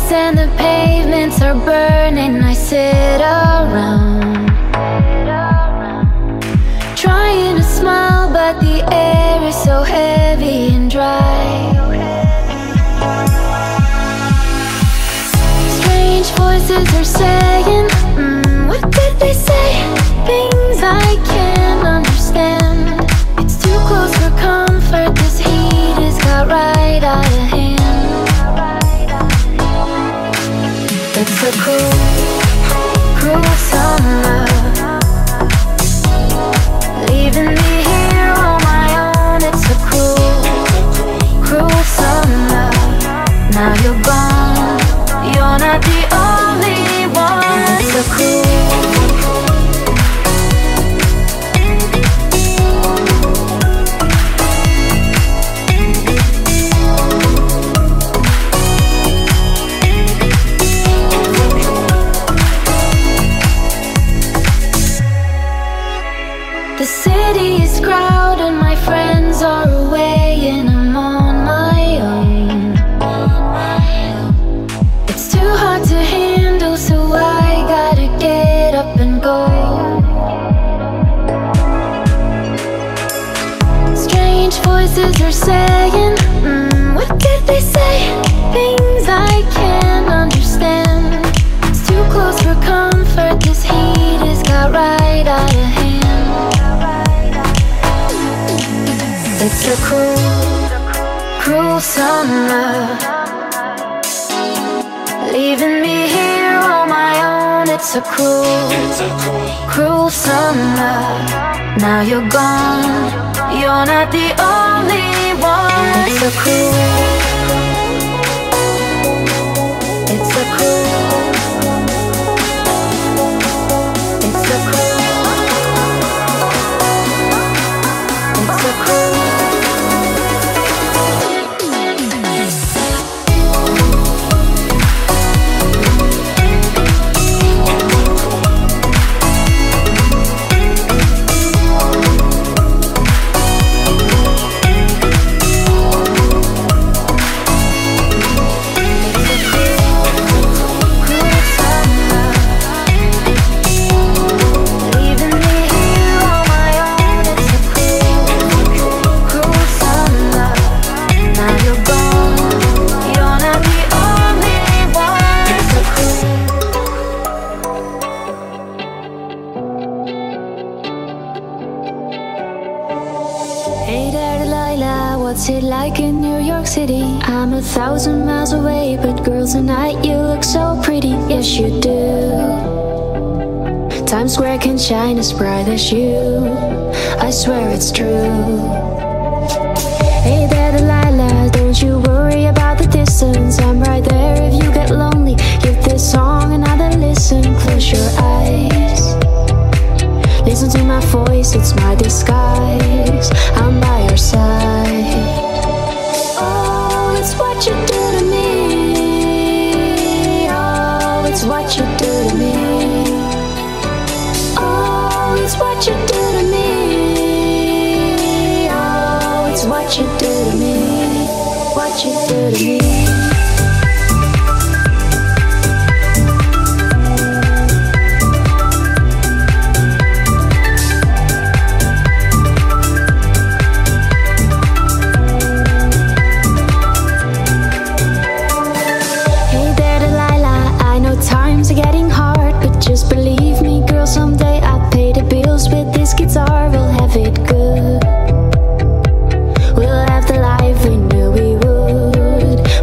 and the pavements are burning. I sit around trying to smile, but the air is so heavy and dry. Strange voices are saying, what did they say? Things I can't understand. It's too close for comfort. This heat has got right out of hand. It's a cruel, cruel summer, leaving me here on my own. It's a cruel, cruel summer. Now you're gone, you're not the only one. It's a cruel, the city is crowded, my friends are away, and I'm on my own. It's too hard to handle, so I gotta get up and go. Strange voices are saying, what did they say? Things I can't understand. It's too close for comfort, this heat has got right out of hand. It's a cruel, cruel summer, leaving me here on my own. It's a cruel, cruel summer. Now you're gone, you're not the only one. It's a cruel, it's a cruel, it's a cruel, it's a cruel. Hey there, Delilah, what's it like in New York City? I'm 1,000 miles away, but girl, tonight you look so pretty. Yes, you do. Times Square can shine as bright as you, I swear it's true. Hey there, Delilah, don't you worry about the distance. I'm right there if you get lonely. Give this song another listen. Close your eyes, listen to my voice, it's my disguise. I'm by your side. Oh, it's what you do to me. Oh, it's what you do to me. Oh, it's what you do to me. Oh, it's what you do to me. What you do to me. Getting hard, but just believe me, girl, someday I'll pay the bills with this guitar. We'll have it good, we'll have the life we knew we would.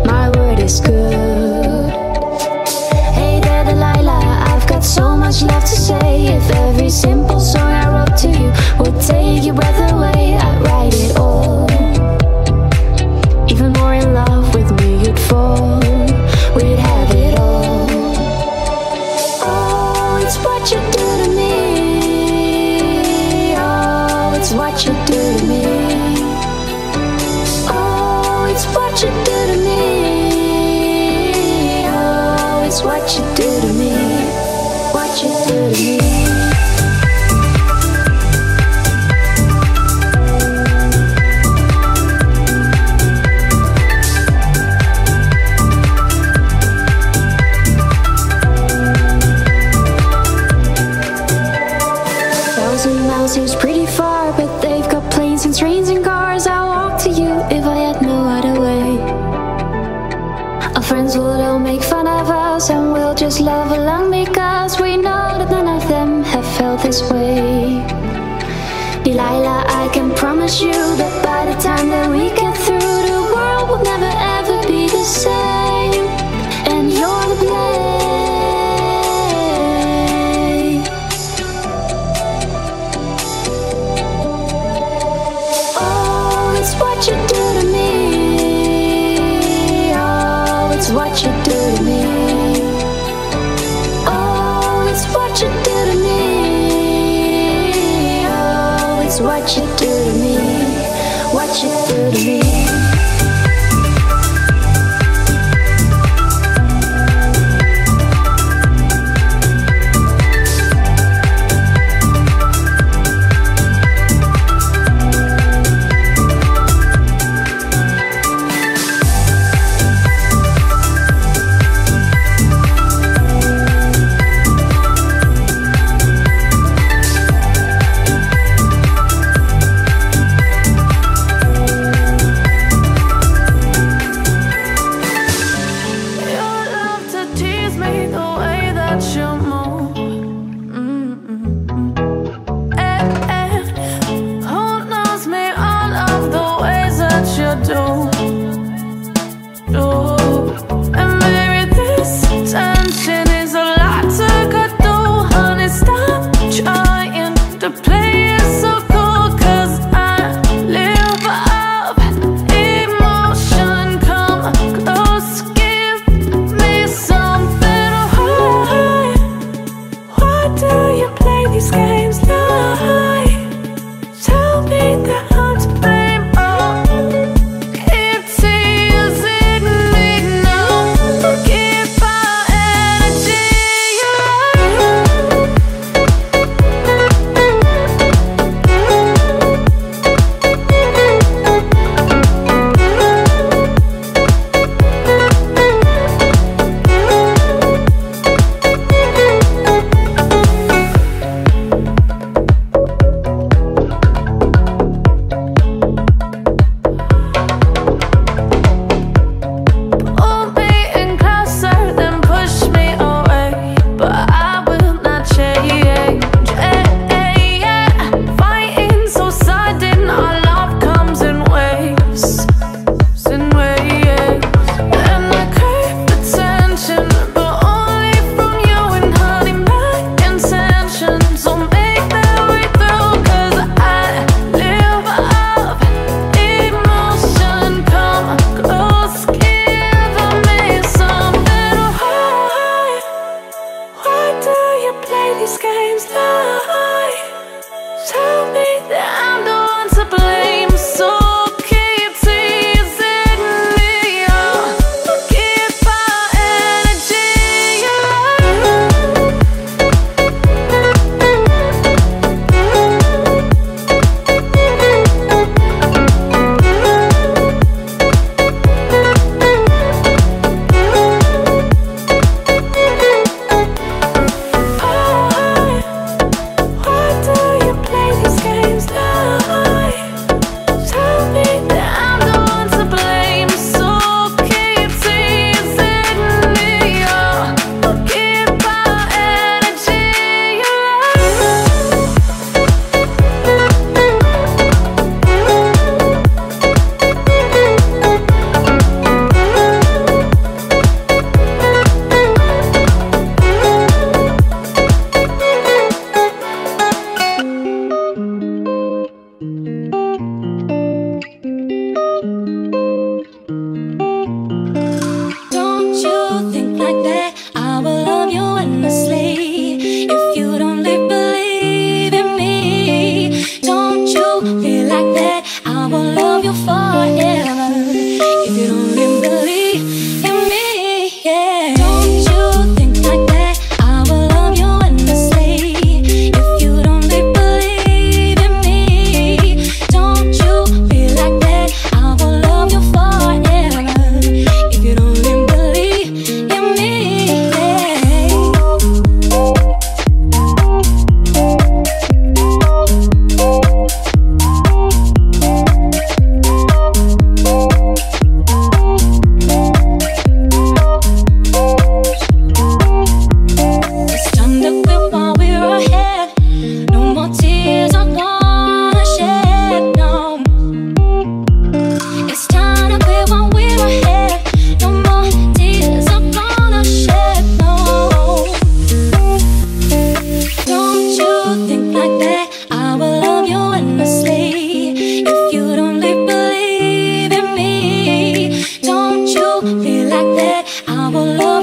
us and we'll just love along because we know that none of them have felt this way. Delilah, I can promise you that by the time that we get through, the world will never ever be the same. And you're the blame. Oh, it's what you do to me. Oh, it's what you do to me. Oh, it's what you do to me. Oh, it's what you do to me. What you do to me.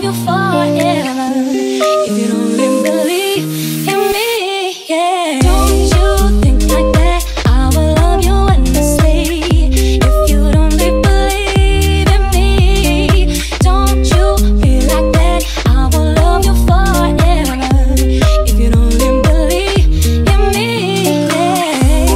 you forever. If you don't really believe in me, yeah. Don't you think like that? I will love you endlessly. If you don't really believe in me, don't you feel like that? I will love you forever. If you don't really believe in me, yeah.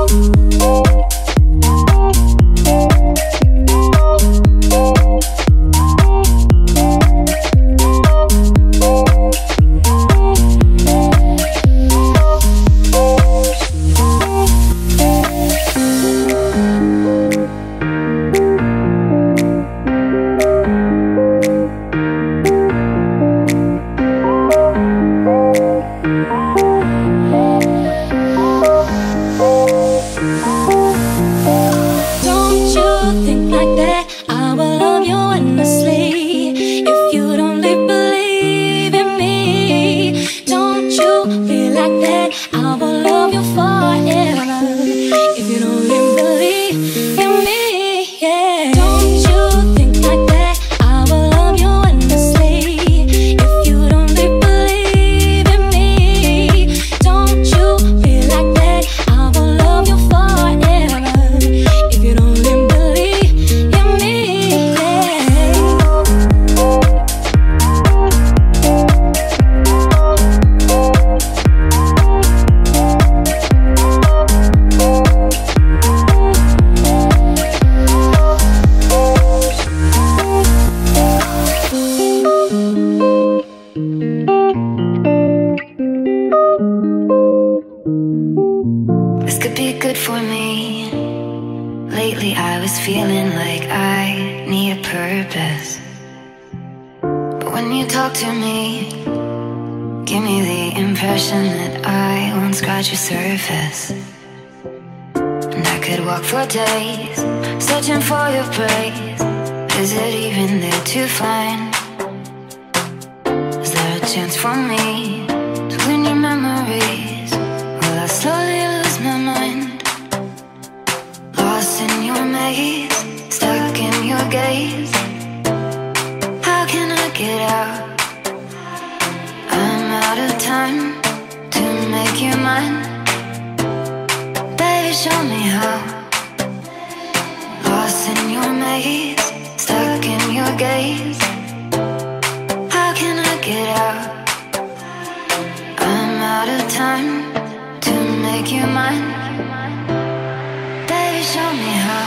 Don't you think like that? I will love you endlessly. If you don't really believe in me, don't you feel like that? I will love you forever. If you don't really believe in me, yeah. Don't you think like that? I will love you endlessly. If you don't really believe in me, don't you feel like that? I will love you forever. If you don't really believe in me, yeah. This could be good for me. Lately I was feeling like I need a purpose. But when you talk to me, give me the impression that I won't scratch your surface. And I could walk for days, searching for your praise. Is it even there to find? Is there a chance for me to win your memories? Will I slowly lose my mind? Lost in your maze, stuck in your gaze. How can I get out? I'm out of time to make you mine. Baby, show me how. Lost in your maze, stuck in your gaze. How can I get out? I'm out of time to make you mine. Baby, show me how.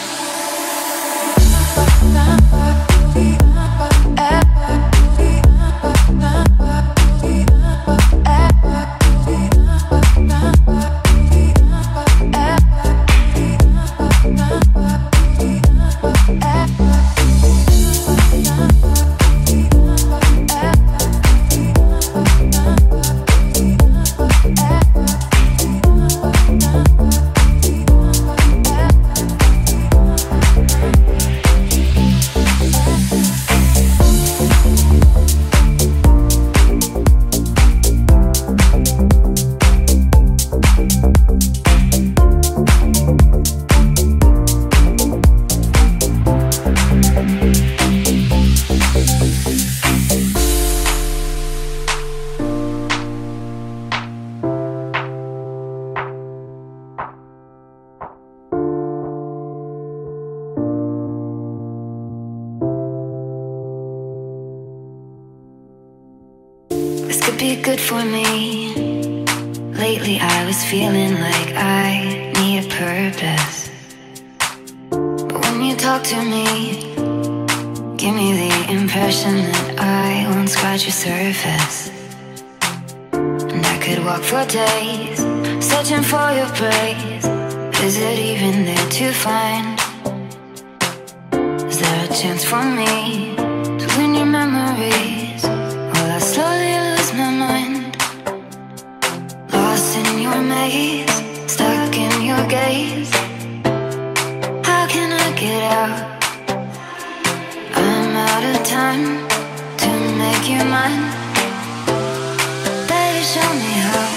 This could be good for me. Lately I was feeling like I need a purpose. But when you talk to me, give me the impression that I won't scratch your surface. And I could walk for days, searching for your praise. Is it even there to find? Is there a chance for me to win your memories? Will I slowly lose my mind? Lost in your maze, stuck in your gaze. How can I get out? I'm out of time to make you mine. Baby, show me how.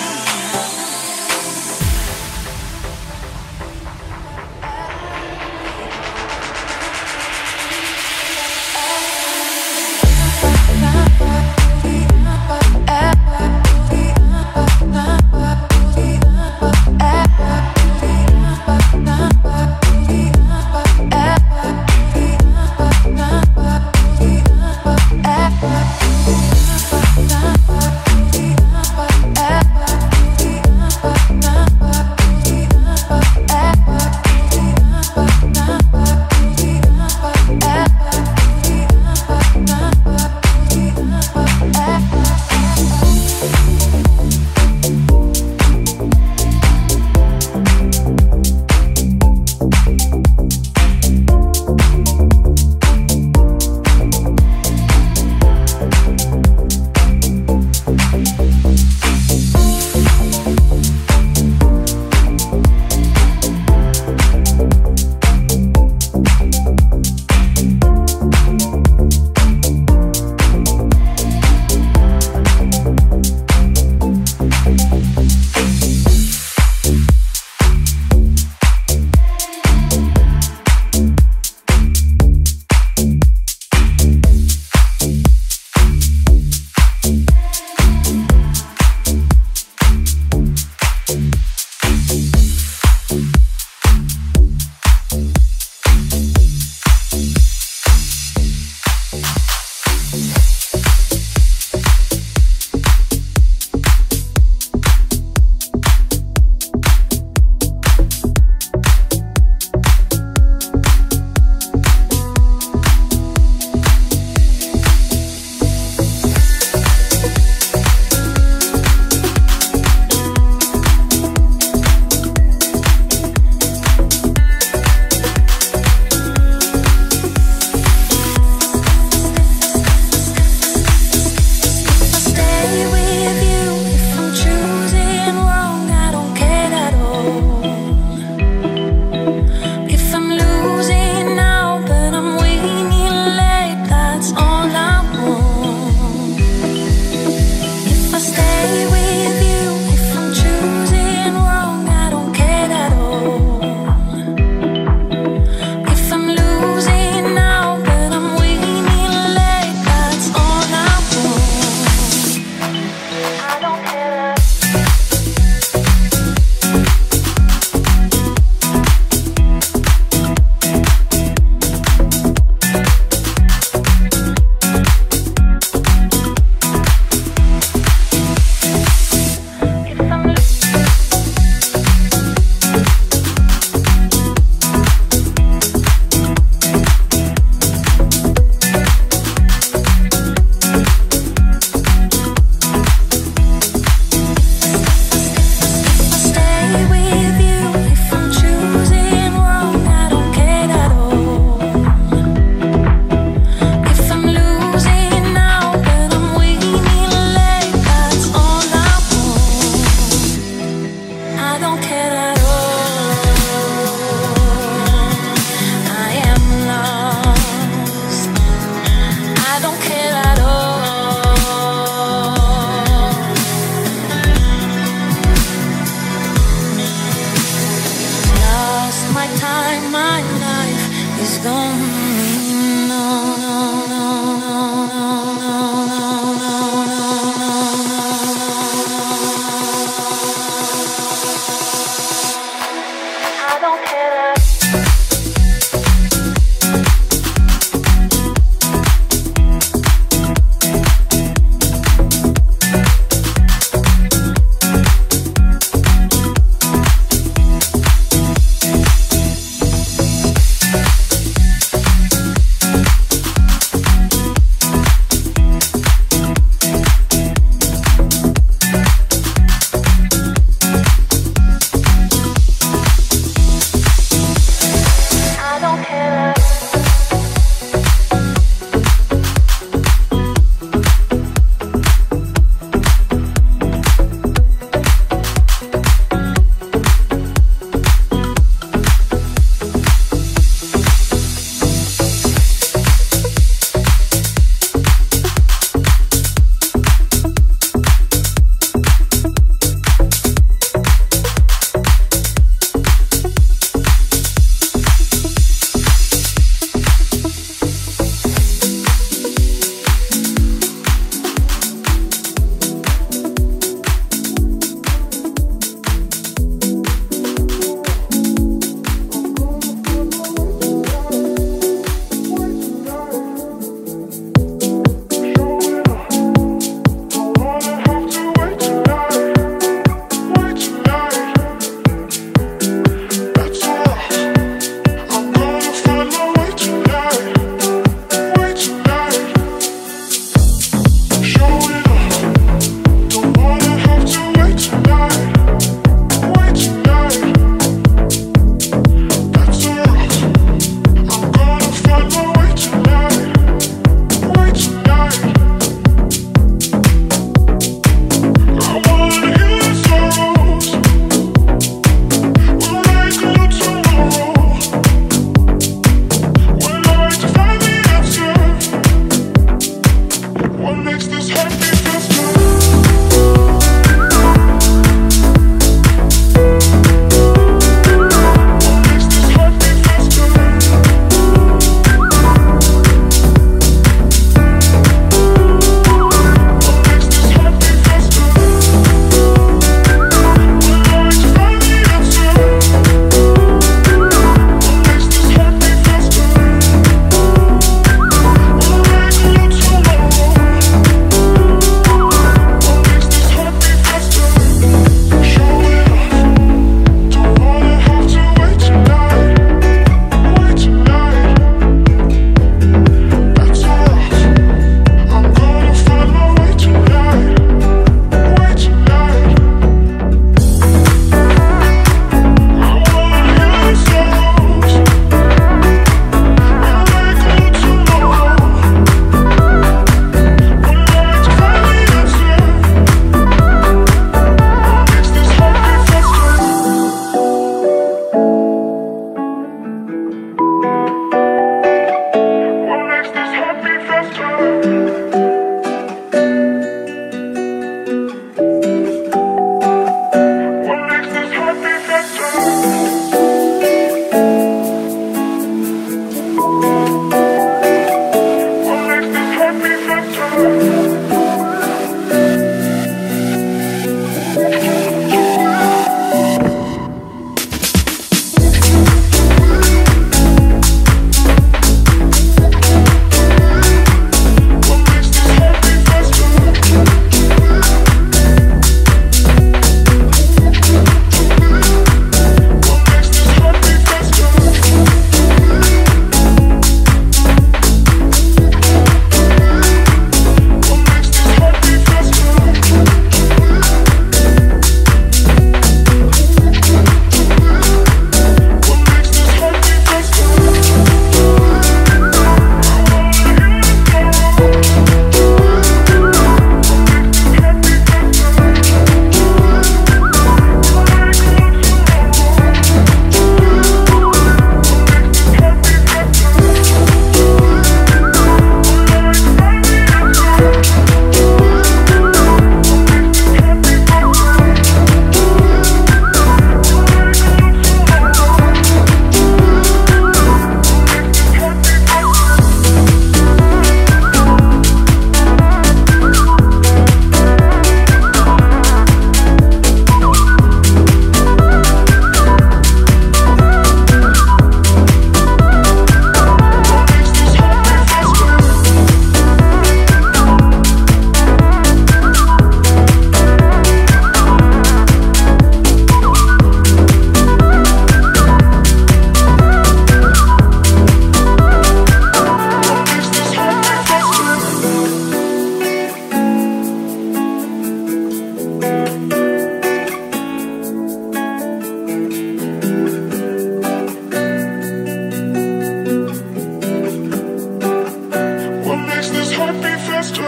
heart beat faster.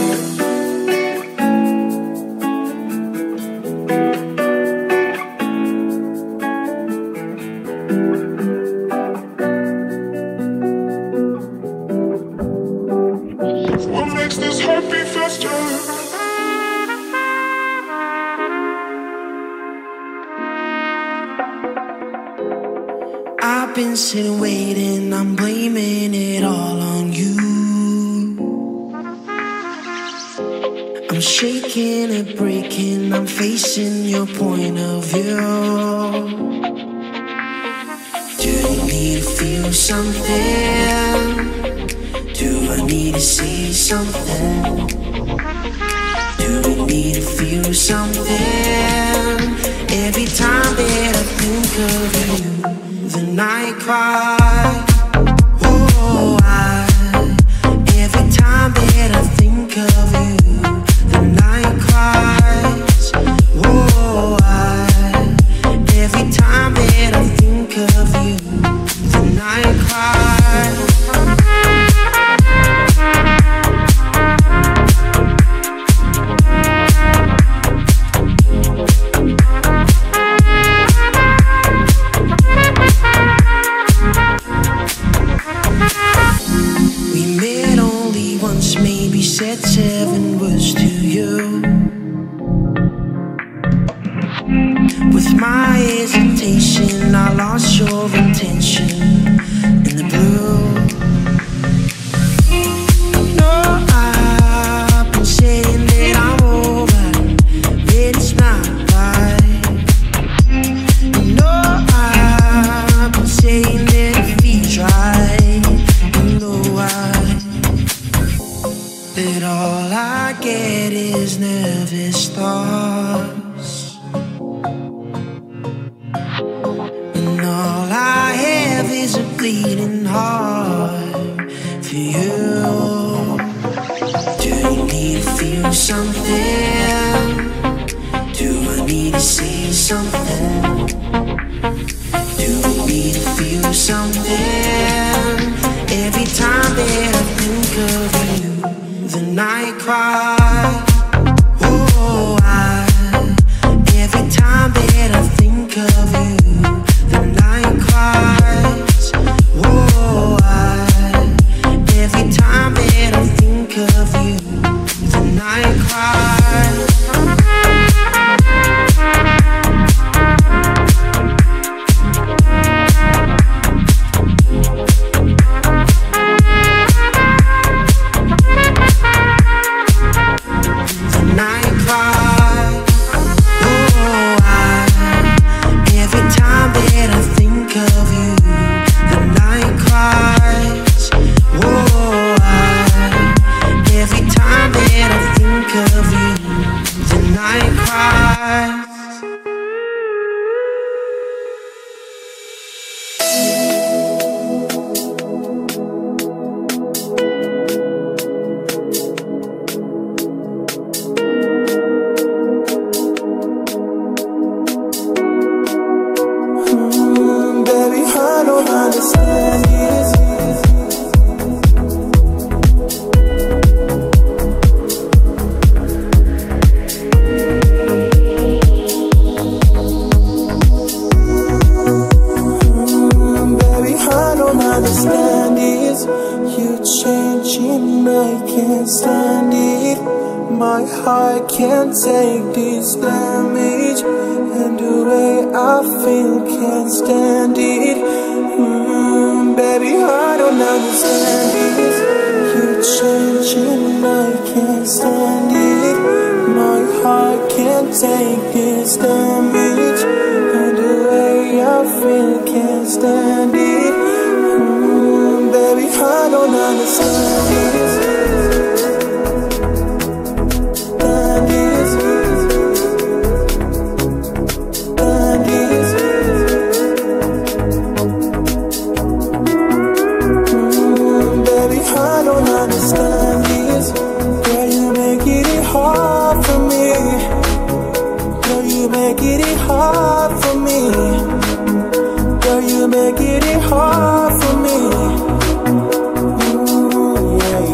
What makes this heart beat faster? I've been sitting waiting, I'm blaming it all on you. I'm shaking and breaking, I'm facing your point of view. Do you need to feel something? Do I need to see something? Do we need to feel something? Every time that I think of you, then I cry. Oh, every time that I think of you, then I cry. Oh, every time that I think of you, then I cry. Said 7 words to you. With my hesitation, I lost your attention in the blue. No, I've been saying that I'm over, but it's not right. No, I've been saying that it feels right. You know why? That all I get is nervous thoughts, and all I have is a bleeding heart for you. Do you need to feel something? Do I need to say something? Do we need to feel something? Every time that I think of you, then I cry. Oh, every time that I think of you, then I cry. Oh, every time that I think of you, then I cry. Can't take this damage, and the way I feel can't stand it. Baby, I don't understand this. You're changing, I can't stand it. My heart can't take this damage, and the way I feel can't stand it. Baby, I don't understand this. Making it hard for me. Ooh, yeah.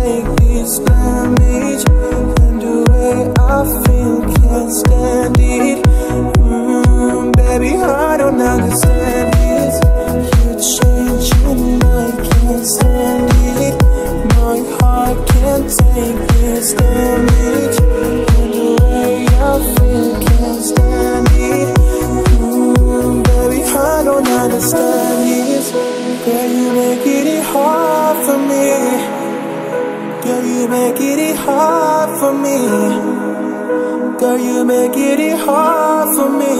take this damage, and the way I feel can't stand it. Baby, I don't understand this. You're changing, I can't stand it. My heart can't take this damage, and the way I feel can't stand it. Baby, I don't understand this. Girl, you make it hard for me. Girl, you make it hard for me. Girl, you make it hard for me.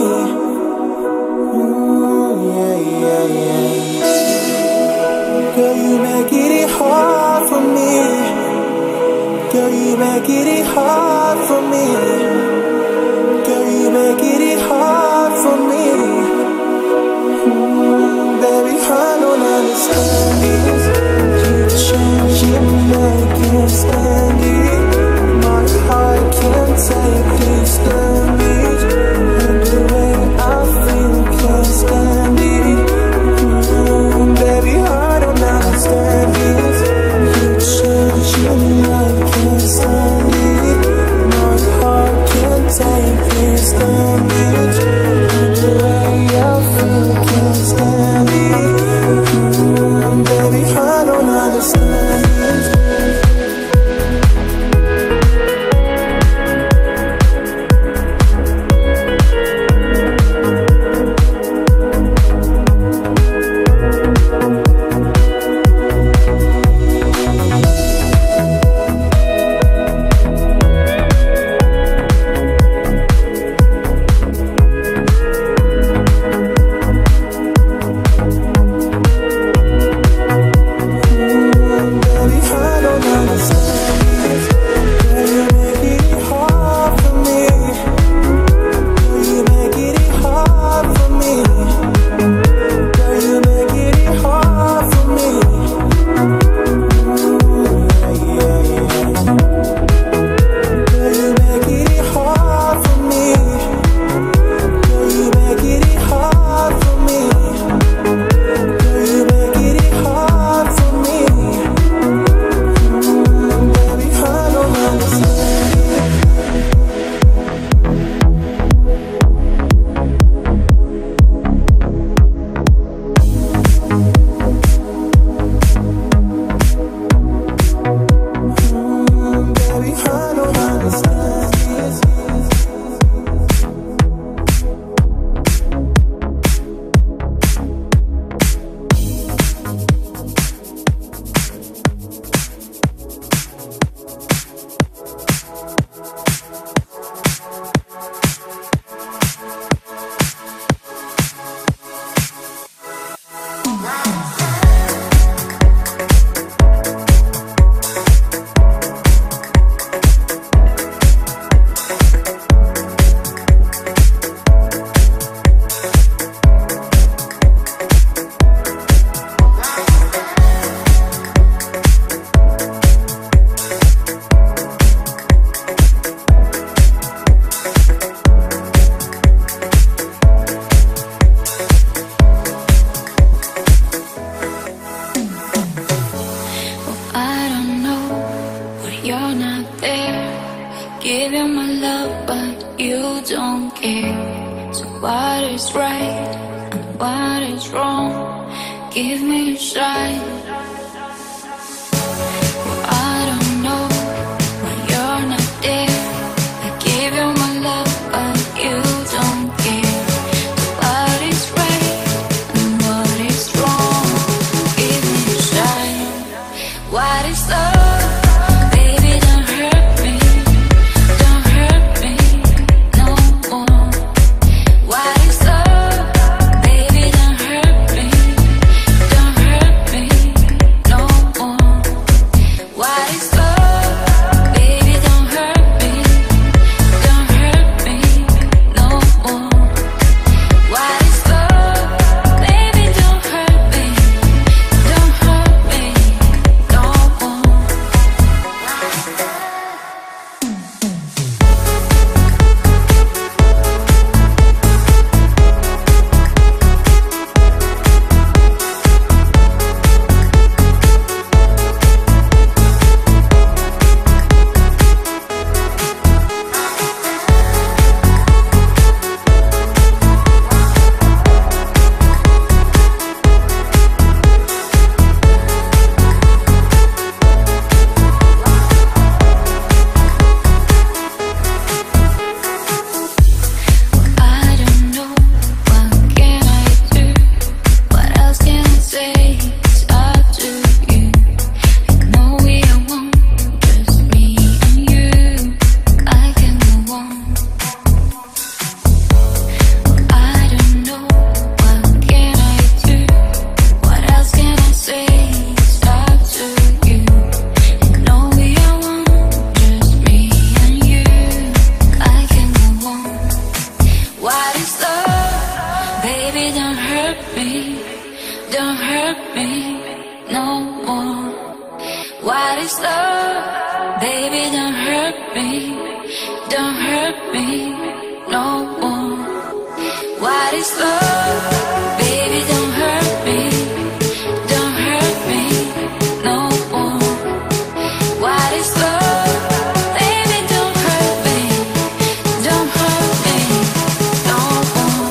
Yeah, yeah, yeah. Girl, you make it hard for me. Girl, you make it hard for me. Girl, you make it hard for me. Baby, I don't understand this. You're changing, I can't stand it. My heart can't take this damage, and the way I feel can't stand it. Baby, I don't understand this. You're changing, I can't stand it. My heart can't take this damage, and the way I feel can't stand it. Baby, I don't understand this. me, don't hurt me no more. What is love? Baby, don't hurt me, don't hurt me no more. What is love? Baby, don't hurt me, don't hurt me no more.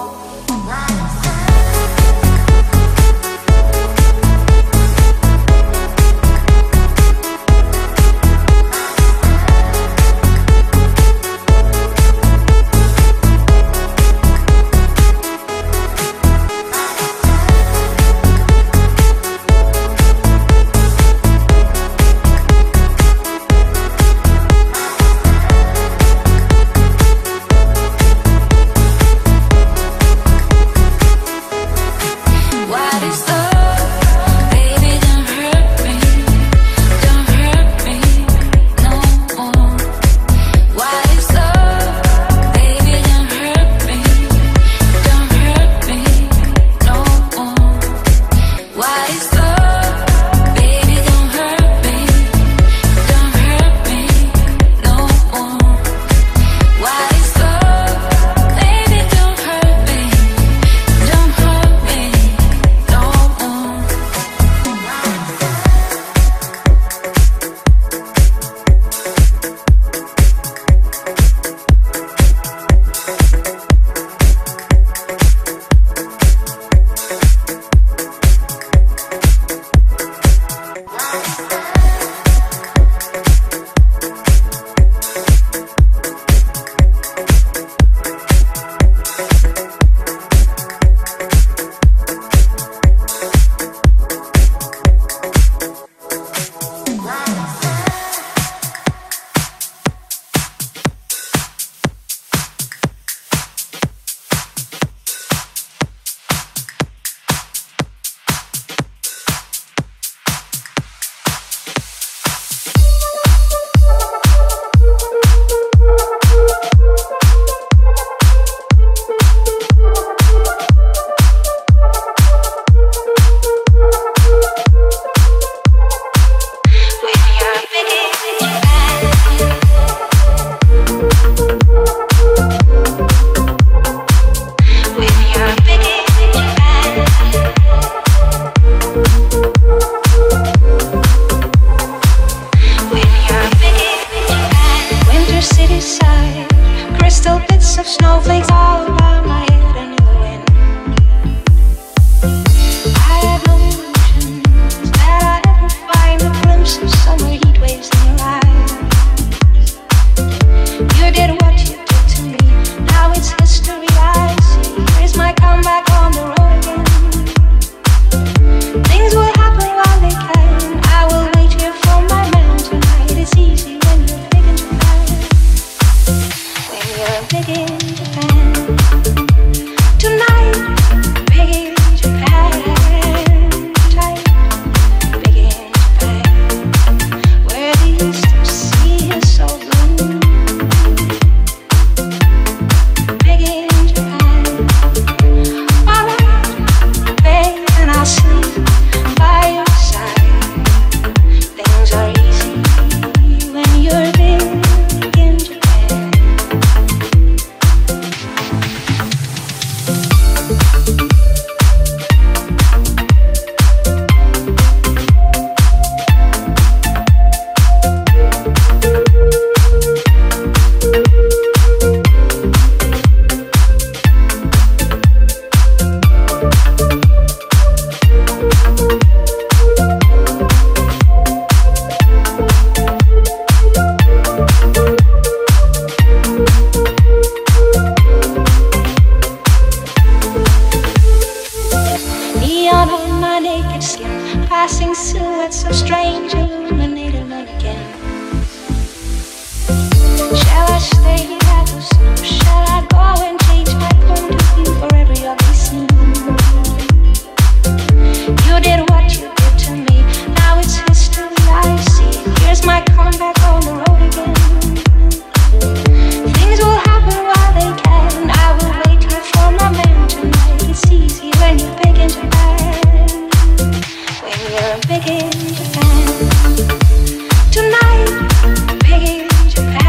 What is love? Baby, don't hurt me, don't hurt me no more. What is love? Baby, don't hurt me, don't hurt me no more. What is love? Baby, don't hurt me, don't hurt me no more. What is love? Baby, don't hurt me, don't hurt me no more. Winter city side, crystal bits of snowflakes all around my head and in the wind. I have no illusions that I ever find a glimpse of summer heat waves in your eyes. You did what you did to me, now it's history I see. Here's my comeback on the road again. Things will happen while they can. I will wait here for my man tonight. It's easy when you're big in Japan. When you're big in Japan. Tonight, big in Japan. Tight, big in Japan. Where the eastern sea is so blue. Big in Japan. Alright, babe, and I'll sleep by your side. Things are easy when you're big in Japan. Neon on my naked skin, passing silhouettes of strange illuminated mannequins. Shall I stay at the zoo? Shall I go and change my point of view for every ugly scene? You did what you did to me, now it's history I see. Here's my comeback on the road again. Things will happen while they can. I will wait here for my man tonight. It's easy when you're big in Japan. When you're big in Japan. Tonight, big in Japan.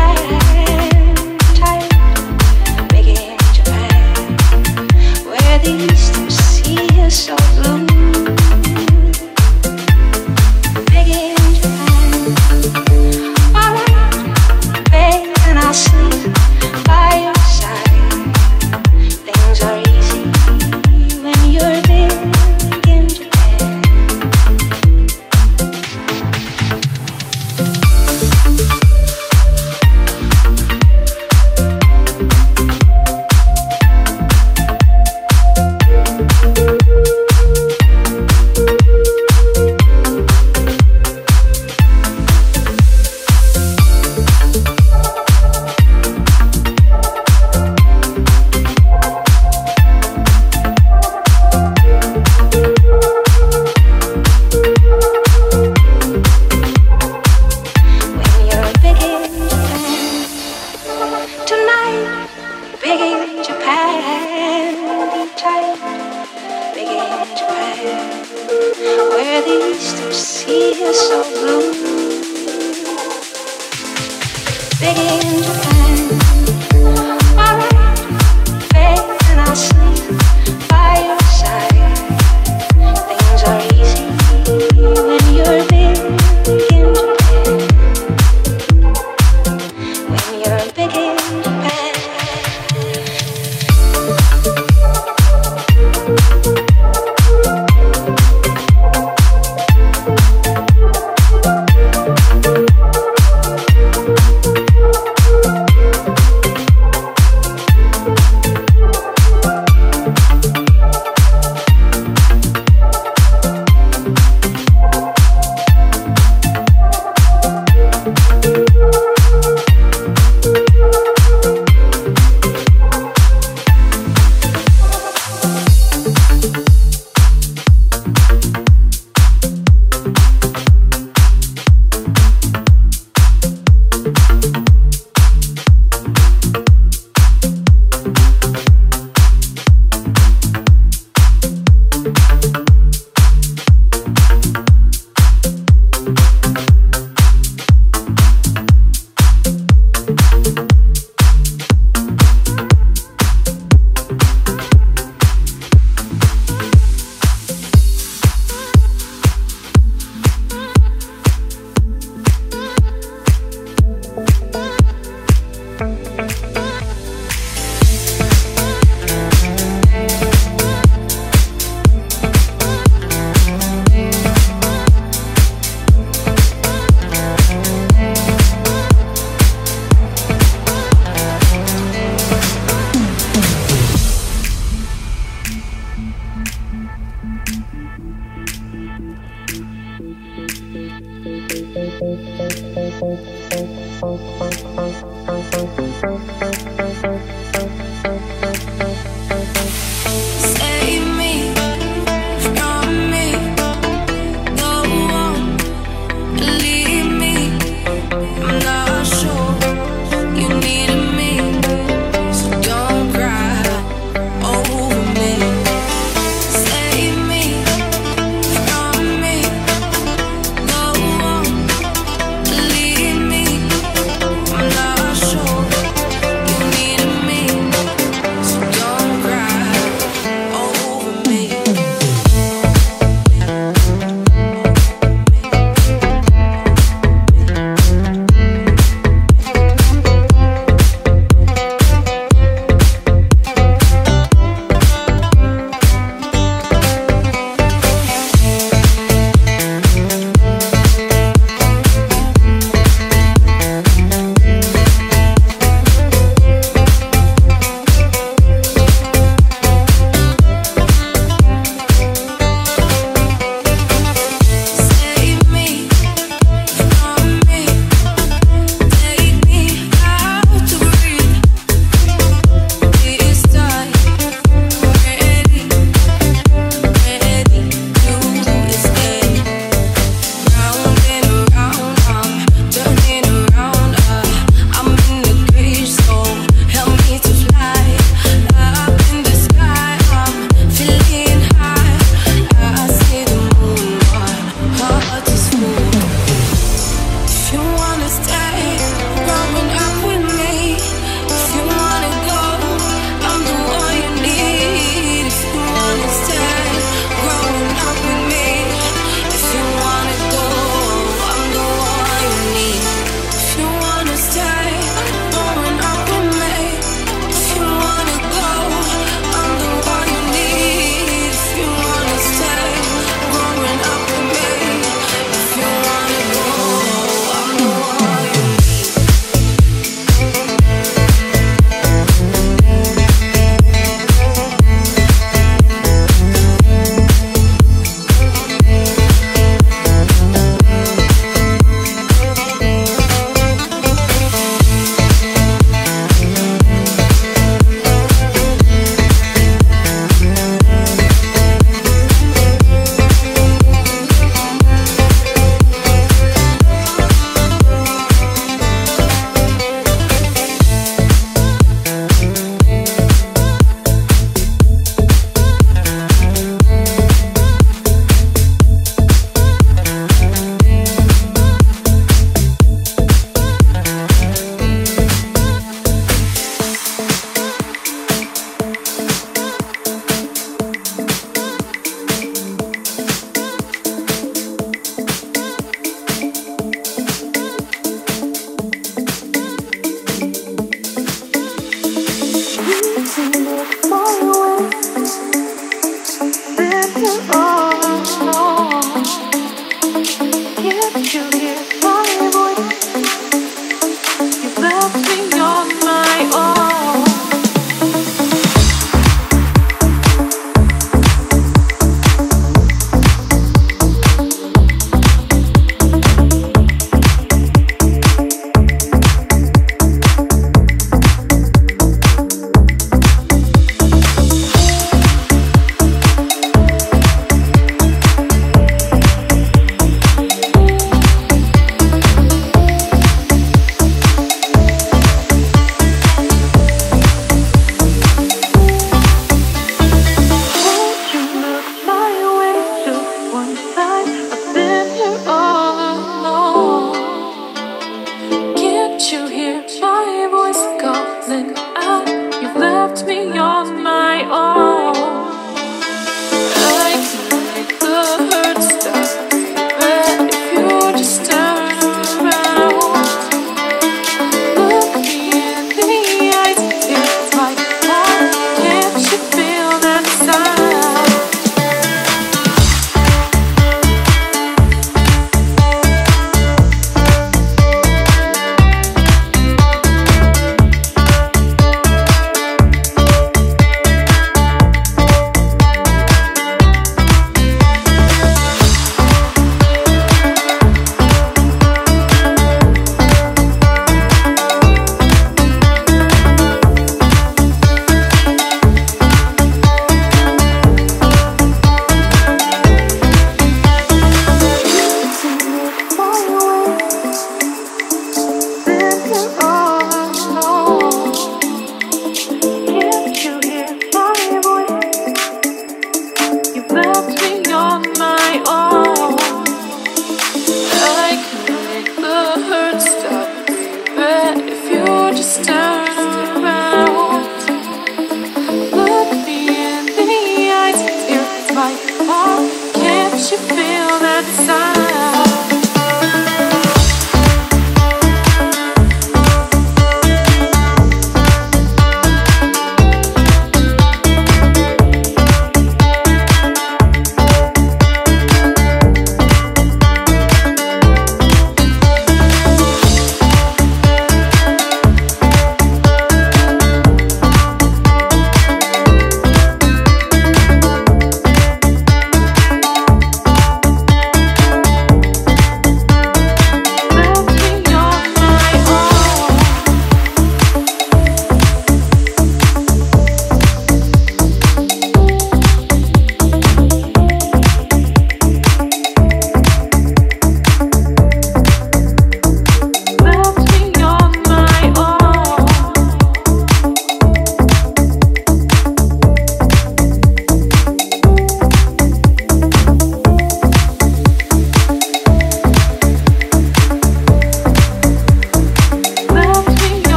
you hear my voice calling out? You've left me on my own. I can make the hurt stop, but if you just turn around, look me in the eyes, it's like, why can't you feel that sound?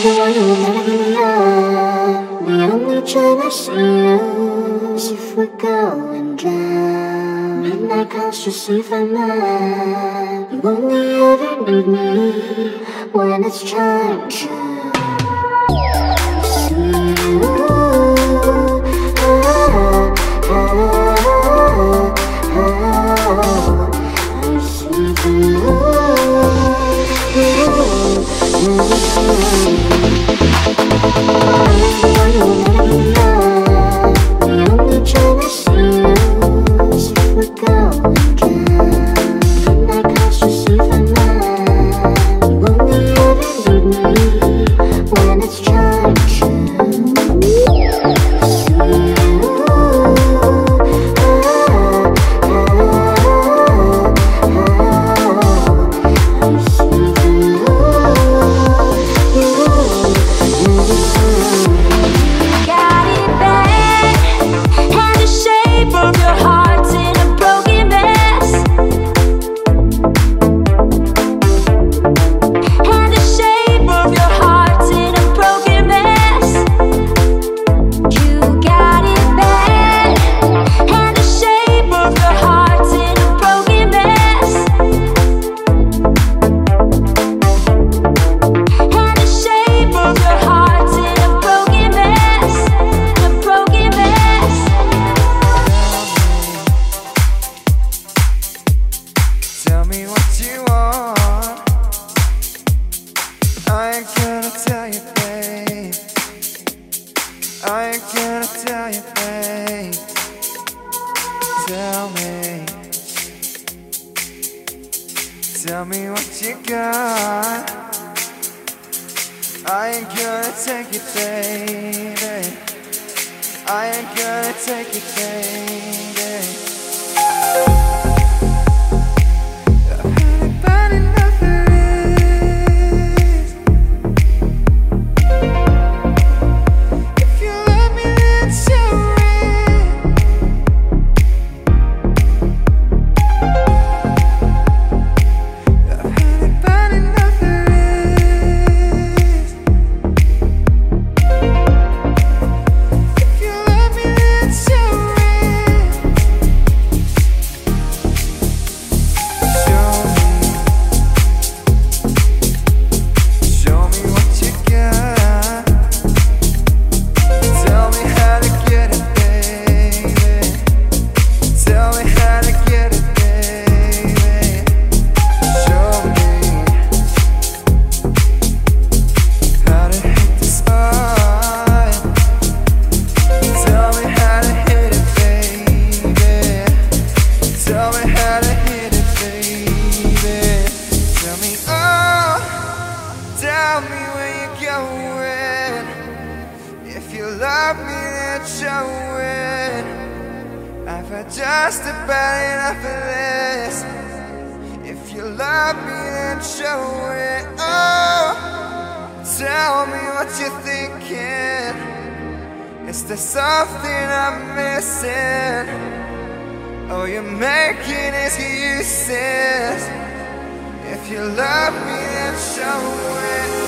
the one who will never give me up. The only time I see us if we're going down. Midnight calls to see if I'm mine. You only ever need me when it's time to see you. I see through. When it's time Tell me what you got. I ain't gonna take it, baby. I ain't gonna take it, baby. I've had about enough of this. If you love me, then show it. I've had about enough of this. If you love me, then show it. Show me what you got. Tell me how to get it, baby. Tell me how to get it, baby. Show me how to hit the spot. Tell me how to hit it, baby. Tell me how to hit it, baby. Tell me, oh, tell me where you're going. If you love me, then show it. I've had just about enough of this. If you love me, then show it. Oh, tell me what you're thinking. Is there something I'm missing? Oh, you're making excuses. If you love me, then show it.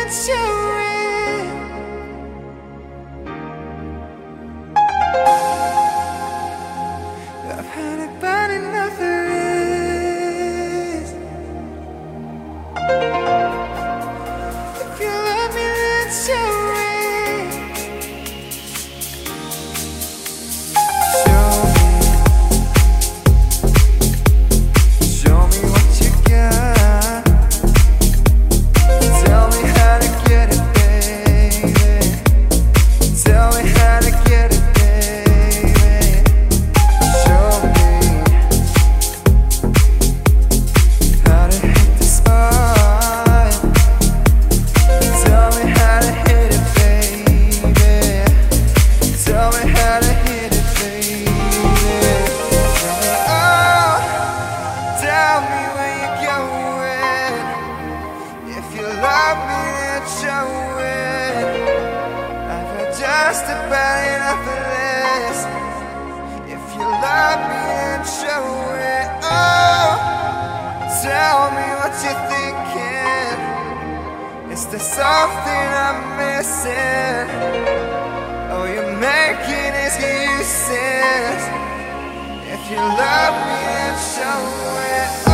and show it. I've had about enough there is. If you love me, then show it. Show me what you got. Tell me how to get it, baby. Tell me how to get it, baby. Show me how to hit the spot. Tell me how to hit it, baby. Tell me how to hit it, baby. Oh, tell me where you're going. If you love me, then show it. I've had just about enough of this. If you love me, then show it. Oh, tell me what you're thinking. Is there something I'm missing? Oh, you're making excuses. If you love me, then show it.